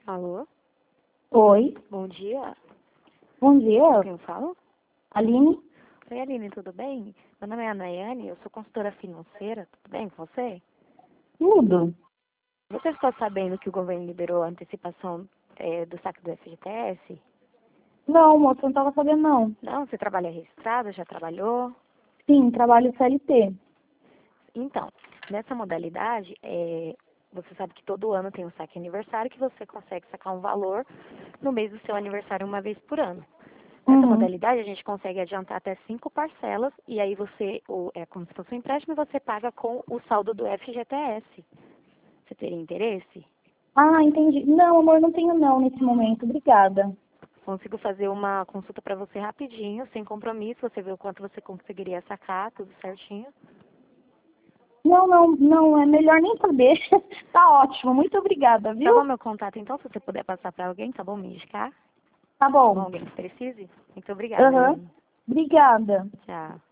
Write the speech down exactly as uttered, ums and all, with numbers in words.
Alô? Oi, Bom dia. bom dia, Quem eu falo? Aline. Oi, Aline, tudo bem? Meu nome é Anaiane, eu sou consultora financeira. Tudo bem com você? Tudo? Você ficou sabendo que o governo liberou a antecipação eh, do saque do F G T S? Não, moça, não estava sabendo não. Não, você trabalha registrado, já trabalhou? Sim, trabalho C L T. Então, nessa modalidade, eh, você sabe que todo ano tem um saque aniversário que você consegue sacar um valor no mês do seu aniversário uma vez por ano. Nessa Uhum. modalidade, a gente consegue adiantar até cinco parcelas e aí você, o- é como se fosse um empréstimo, e você paga com o saldo do F G T S. Você teria interesse? Ah, entendi. Não, amor, não tenho não nesse momento. Obrigada. Consigo fazer uma consulta para você rapidinho, sem compromisso, você vê o quanto você conseguiria sacar, tudo certinho. Não, não, não, é melhor nem saber. Tá ótimo, muito obrigada, Tá bom viu? meu contato, então, se você puder passar para alguém, tá bom? Me indicar, Tá tá bom? bom. Alguém que precise? Muito obrigada, Aham. Aline. Obrigada. Tchau.